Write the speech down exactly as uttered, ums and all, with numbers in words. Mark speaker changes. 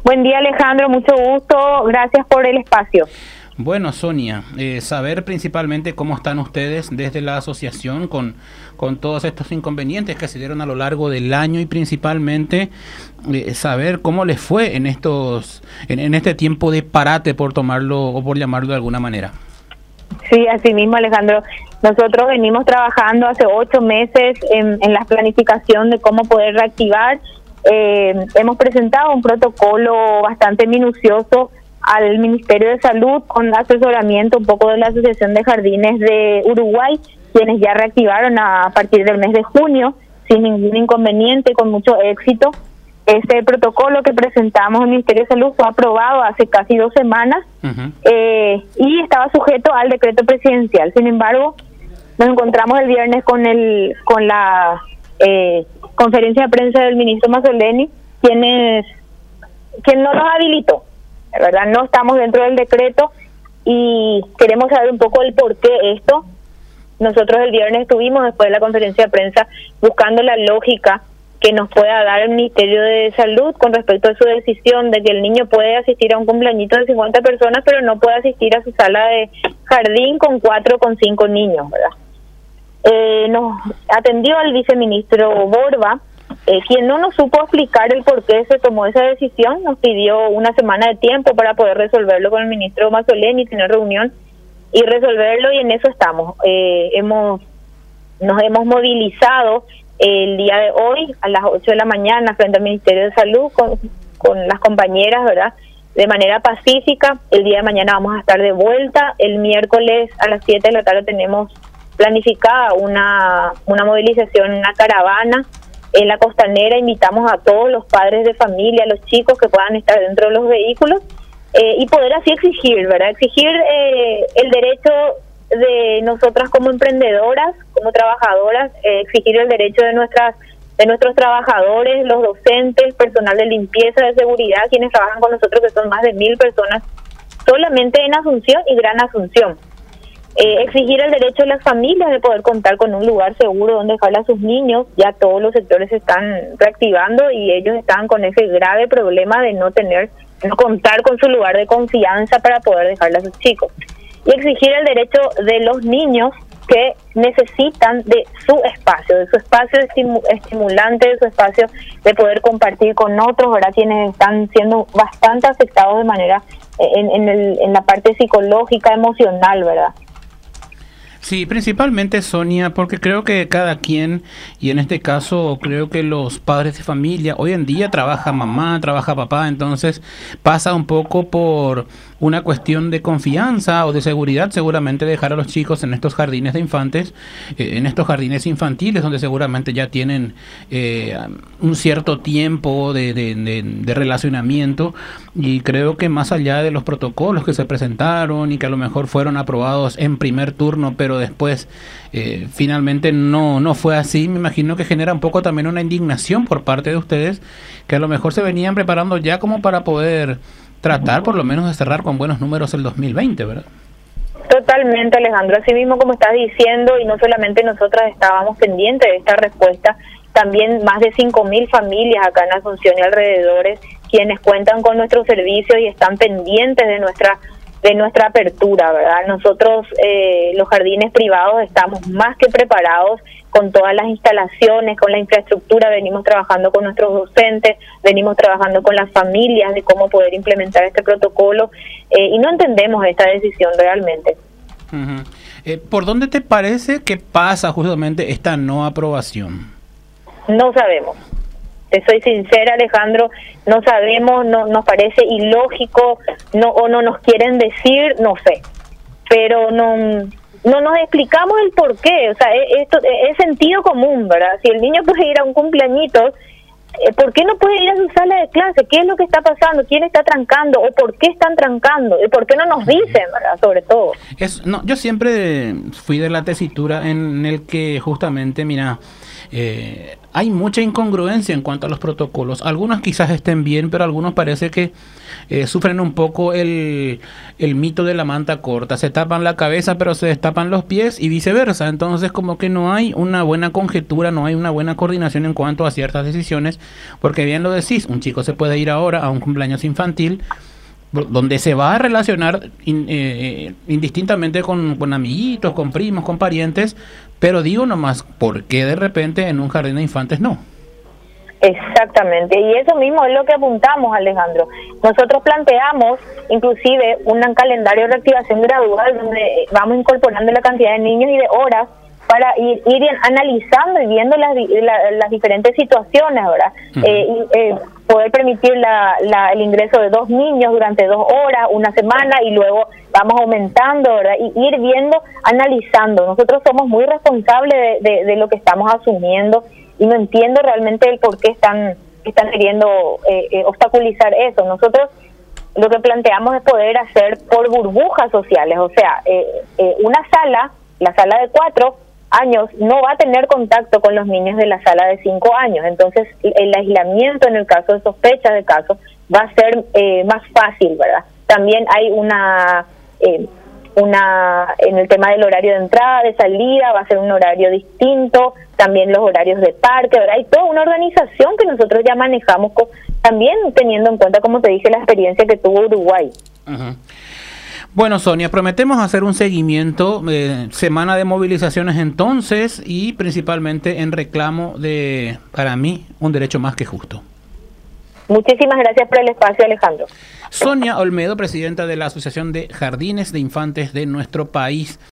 Speaker 1: Buen día, Alejandro, mucho gusto, gracias por el espacio.
Speaker 2: Bueno, Sonia, eh, saber principalmente cómo están ustedes desde la asociación con, con todos estos inconvenientes que se dieron a lo largo del año y principalmente eh, saber cómo les fue en estos en, en este tiempo de parate, por tomarlo o por llamarlo de alguna manera.
Speaker 1: Sí, así mismo, Alejandro. Nosotros venimos trabajando hace ocho meses en, en la planificación de cómo poder reactivar. Eh, hemos presentado un protocolo bastante minucioso al Ministerio de Salud con asesoramiento un poco de la Asociación de Jardines de Uruguay, quienes ya reactivaron a partir del mes de junio sin ningún inconveniente, con mucho éxito. Este protocolo que presentamos al Ministerio de Salud fue aprobado hace casi dos semanas uh-huh. eh, y estaba sujeto al decreto presidencial. Sin embargo, nos encontramos el viernes con el con la eh, conferencia de prensa del ministro Mazzoleni, quien, es, quien no nos habilitó. La verdad, no estamos dentro del decreto y queremos saber un poco el por qué esto. Nosotros el viernes estuvimos, después de la conferencia de prensa, buscando la lógica que nos pueda dar el Ministerio de Salud con respecto a su decisión de que el niño puede asistir a un cumpleañito de cincuenta personas, pero no puede asistir a su sala de jardín con cuatro o con cinco niños, ¿verdad? Eh, nos atendió el viceministro Borba, eh, quien no nos supo explicar el por qué se tomó esa decisión. Nos pidió una semana de tiempo para poder resolverlo con el ministro Mazzoleni, tener reunión y resolverlo, y en eso estamos. Eh, hemos nos hemos movilizado el día de hoy a las ocho de la mañana frente al Ministerio de Salud con, con las compañeras, ¿verdad?, de manera pacífica. El día de mañana vamos a estar de vuelta. El miércoles a las siete de la tarde tenemos planificada una, una movilización, una caravana en la Costanera. Invitamos a todos los padres de familia, a los chicos que puedan estar dentro de los vehículos eh, y poder así exigir, ¿verdad?, exigir eh, el derecho de nosotras como emprendedoras, como trabajadoras, eh, exigir el derecho de nuestras de nuestros trabajadores, los docentes, personal de limpieza, de seguridad, quienes trabajan con nosotros, que son más de mil personas solamente en Asunción y Gran Asunción. Eh, exigir el derecho de las familias de poder contar con un lugar seguro donde dejar a sus niños. Ya todos los sectores se están reactivando y ellos están con ese grave problema de no tener, no contar con su lugar de confianza para poder dejarle a sus chicos. Y exigir el derecho de los niños que necesitan de su espacio, de su espacio estimu- estimulante, de su espacio de poder compartir con otros, ¿verdad?, quienes están siendo bastante afectados de manera en, en, el, en la parte psicológica, emocional, ¿verdad?
Speaker 2: Sí, principalmente, Sonia, porque creo que cada quien, y en este caso creo que los padres de familia, hoy en día trabaja mamá, trabaja papá, entonces pasa un poco por una cuestión de confianza o de seguridad, seguramente dejar a los chicos en estos jardines de infantes, eh, en estos jardines infantiles, donde seguramente ya tienen eh, un cierto tiempo de, de, de, de relacionamiento, y creo que más allá de los protocolos que se presentaron y que a lo mejor fueron aprobados en primer turno, pero después eh, finalmente no, no fue así, me imagino que genera un poco también una indignación por parte de ustedes, que a lo mejor se venían preparando ya como para poder tratar por lo menos de cerrar con buenos números el dos mil veinte, ¿verdad?
Speaker 1: Totalmente, Alejandro, así mismo como estás diciendo, y no solamente nosotras estábamos pendientes de esta respuesta, también más de cinco mil familias acá en Asunción y alrededores, quienes cuentan con nuestros servicios y están pendientes de nuestra de nuestra apertura, ¿verdad? Nosotros, eh, los jardines privados, estamos más que preparados con todas las instalaciones, con la infraestructura. Venimos trabajando con nuestros docentes, venimos trabajando con las familias de cómo poder implementar este protocolo, eh, y no entendemos esta decisión realmente.
Speaker 2: Uh-huh. Eh, ¿Por dónde te parece que pasa justamente esta no aprobación?
Speaker 1: No sabemos. Te soy sincera, Alejandro, no sabemos, no nos parece ilógico, no o no nos quieren decir, no sé, pero no no nos explicamos el por qué. O sea, esto es sentido común, ¿verdad? Si el niño puede ir a un cumpleañito, ¿por qué no puede ir a su sala de clase? ¿Qué es lo que está pasando? ¿Quién está trancando? ¿O por qué están trancando? ¿Y por qué no nos dicen, verdad? Sobre todo.
Speaker 2: Es, no, yo siempre fui de la tesitura en el que justamente, mira, eh, hay mucha incongruencia en cuanto a los protocolos. Algunos quizás estén bien, pero algunos parece que eh, sufren un poco el, el mito de la manta corta. Se tapan la cabeza, pero se destapan los pies y viceversa. Entonces, como que no hay una buena conjetura, no hay una buena coordinación en cuanto a ciertas decisiones, porque bien lo decís, un chico se puede ir ahora a un cumpleaños infantil donde se va a relacionar in, eh, indistintamente con, con amiguitos, con primos, con parientes, pero digo nomás, ¿por qué de repente en un jardín de infantes no?
Speaker 1: Exactamente, y eso mismo es lo que apuntamos, Alejandro. Nosotros planteamos inclusive un calendario de reactivación gradual donde vamos incorporando la cantidad de niños y de horas para ir, ir analizando y viendo las, la, las diferentes situaciones, ¿verdad? Uh-huh. eh, y, eh, poder permitir la, la, el ingreso de dos niños durante dos horas, una semana, y luego vamos aumentando, ¿verdad? Y ir viendo, analizando. Nosotros somos muy responsables de, de, de lo que estamos asumiendo y no entiendo realmente el por qué están, están queriendo eh, eh, obstaculizar eso. Nosotros lo que planteamos es poder hacer por burbujas sociales, o sea, eh, eh, una sala, la sala de cuatro años no va a tener contacto con los niños de la sala de cinco años, entonces el aislamiento en el caso de sospecha de caso va a ser eh, más fácil, ¿verdad? También hay una eh, una en el tema del horario de entrada, de salida, va a ser un horario distinto, también los horarios de parque, ¿verdad? Hay toda una organización que nosotros ya manejamos, con, también teniendo en cuenta, como te dije, la experiencia que tuvo Uruguay.
Speaker 2: Uh-huh. Bueno, Sonia, prometemos hacer un seguimiento, eh, semana de movilizaciones entonces, y principalmente en reclamo de, para mí, un derecho más que justo.
Speaker 1: Muchísimas gracias por el espacio, Alejandro.
Speaker 2: Sonia Olmedo, presidenta de la Asociación de Jardines de Infantes de nuestro país.